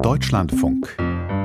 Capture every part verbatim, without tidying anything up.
Deutschlandfunk.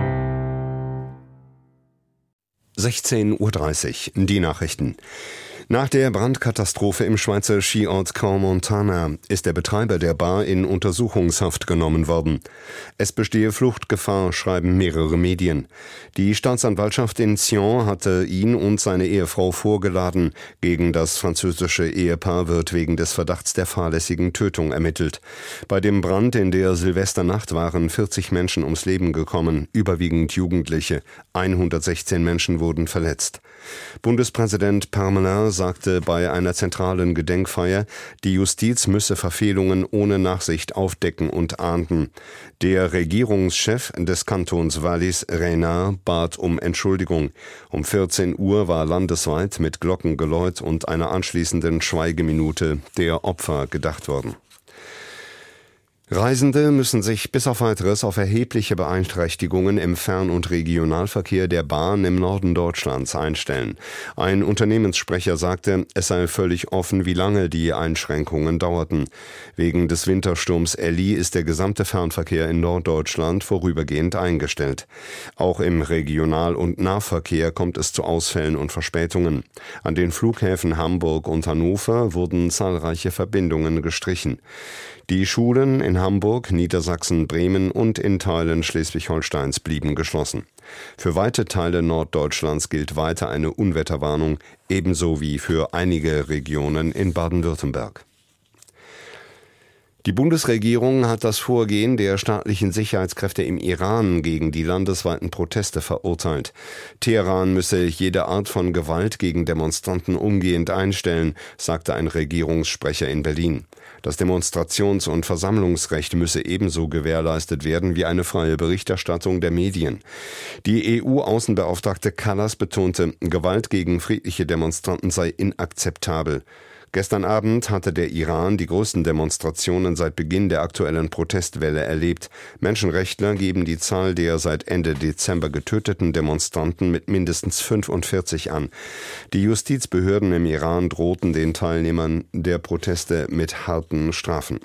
sechzehn Uhr dreißig, die Nachrichten. Nach der Brandkatastrophe im Schweizer Skiort Crans-Montana ist der Betreiber der Bar in Untersuchungshaft genommen worden. Es bestehe Fluchtgefahr, schreiben mehrere Medien. Die Staatsanwaltschaft in Sion hatte ihn und seine Ehefrau vorgeladen. Gegen das französische Ehepaar wird wegen des Verdachts der fahrlässigen Tötung ermittelt. Bei dem Brand in der Silvesternacht waren vierzig Menschen ums Leben gekommen, überwiegend Jugendliche. hundertsechzehn Menschen wurden verletzt. Bundespräsident Parmelin sagte bei einer zentralen Gedenkfeier, die Justiz müsse Verfehlungen ohne Nachsicht aufdecken und ahnden. Der Regierungschef des Kantons Wallis, Renard, bat um Entschuldigung. Um vierzehn Uhr war landesweit mit Glockengeläut und einer anschließenden Schweigeminute der Opfer gedacht worden. Reisende müssen sich bis auf Weiteres auf erhebliche Beeinträchtigungen im Fern- und Regionalverkehr der Bahn im Norden Deutschlands einstellen. Ein Unternehmenssprecher sagte, es sei völlig offen, wie lange die Einschränkungen dauerten. Wegen des Wintersturms Elli ist der gesamte Fernverkehr in Norddeutschland vorübergehend eingestellt. Auch im Regional- und Nahverkehr kommt es zu Ausfällen und Verspätungen. An den Flughäfen Hamburg und Hannover wurden zahlreiche Verbindungen gestrichen. Die Schulen in Hamburg, Niedersachsen, Bremen und in Teilen Schleswig-Holsteins blieben geschlossen. Für weite Teile Norddeutschlands gilt weiter eine Unwetterwarnung, ebenso wie für einige Regionen in Baden-Württemberg. Die Bundesregierung hat das Vorgehen der staatlichen Sicherheitskräfte im Iran gegen die landesweiten Proteste verurteilt. Teheran müsse jede Art von Gewalt gegen Demonstranten umgehend einstellen, sagte ein Regierungssprecher in Berlin. Das Demonstrations- und Versammlungsrecht müsse ebenso gewährleistet werden wie eine freie Berichterstattung der Medien. Die E U-Außenbeauftragte Kallas betonte, Gewalt gegen friedliche Demonstranten sei inakzeptabel. Gestern Abend hatte der Iran die größten Demonstrationen seit Beginn der aktuellen Protestwelle erlebt. Menschenrechtler geben die Zahl der seit Ende Dezember getöteten Demonstranten mit mindestens fünfundvierzig an. Die Justizbehörden im Iran drohten den Teilnehmern der Proteste mit harten Strafen.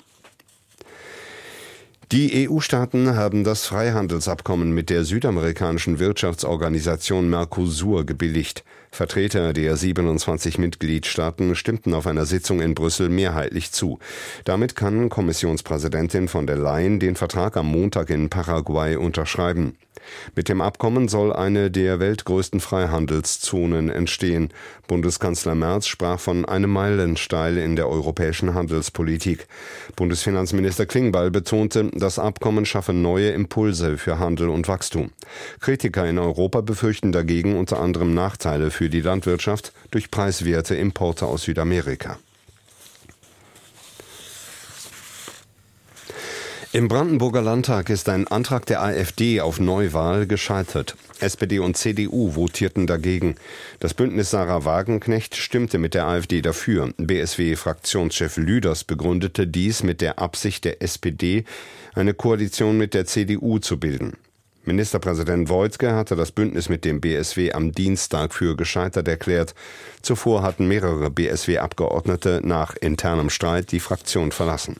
Die E U-Staaten haben das Freihandelsabkommen mit der südamerikanischen Wirtschaftsorganisation Mercosur gebilligt. Vertreter der siebenundzwanzig Mitgliedstaaten stimmten auf einer Sitzung in Brüssel mehrheitlich zu. Damit kann Kommissionspräsidentin von der Leyen den Vertrag am Montag in Paraguay unterschreiben. Mit dem Abkommen soll eine der weltgrößten Freihandelszonen entstehen. Bundeskanzler Merz sprach von einem Meilenstein in der europäischen Handelspolitik. Bundesfinanzminister Klingbeil betonte, das Abkommen schaffe neue Impulse für Handel und Wachstum. Kritiker in Europa befürchten dagegen unter anderem Nachteile für die Landwirtschaft durch preiswerte Importe aus Südamerika. Im Brandenburger Landtag ist ein Antrag der AfD auf Neuwahl gescheitert. S P D und C D U votierten dagegen. Das Bündnis Sarah Wagenknecht stimmte mit der AfD dafür. B S W-Fraktionschef Lüders begründete dies mit der Absicht der S P D, eine Koalition mit der C D U zu bilden. Ministerpräsident Woidke hatte das Bündnis mit dem B S W am Dienstag für gescheitert erklärt. Zuvor hatten mehrere B S W-Abgeordnete nach internem Streit die Fraktion verlassen.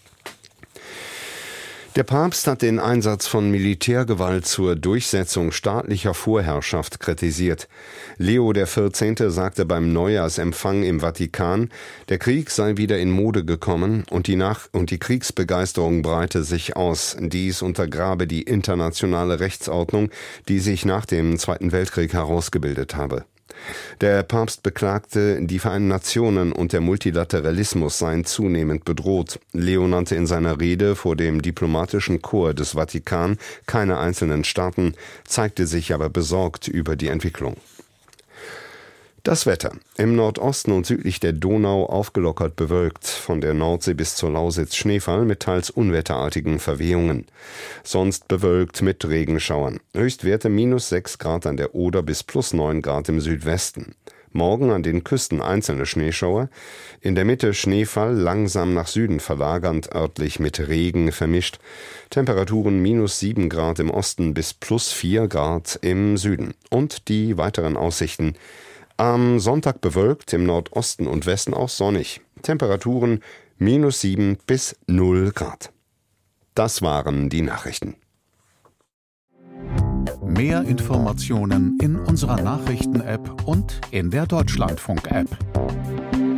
Der Papst hat den Einsatz von Militärgewalt zur Durchsetzung staatlicher Vorherrschaft kritisiert. Leo der vierzehnte sagte beim Neujahrsempfang im Vatikan, der Krieg sei wieder in Mode gekommen und die, Nach- und die Kriegsbegeisterung breite sich aus. Dies untergrabe die internationale Rechtsordnung, die sich nach dem Zweiten Weltkrieg herausgebildet habe. Der Papst beklagte, die Vereinten Nationen und der Multilateralismus seien zunehmend bedroht. Leo nannte in seiner Rede vor dem diplomatischen Korps des Vatikan keine einzelnen Staaten, zeigte sich aber besorgt über die Entwicklung. Das Wetter. Im Nordosten und südlich der Donau aufgelockert bewölkt, von der Nordsee bis zur Lausitz Schneefall mit teils unwetterartigen Verwehungen. Sonst bewölkt mit Regenschauern. Höchstwerte minus sechs Grad an der Oder bis plus neun Grad im Südwesten. Morgen an den Küsten einzelne Schneeschauer, in der Mitte Schneefall langsam nach Süden verlagernd, örtlich mit Regen vermischt. Temperaturen minus sieben Grad im Osten bis plus vier Grad im Süden. Und die weiteren Aussichten. Am Sonntag bewölkt, im Nordosten und Westen auch sonnig. Temperaturen minus sieben bis null Grad. Das waren die Nachrichten. Mehr Informationen in unserer Nachrichten-App und in der Deutschlandfunk-App.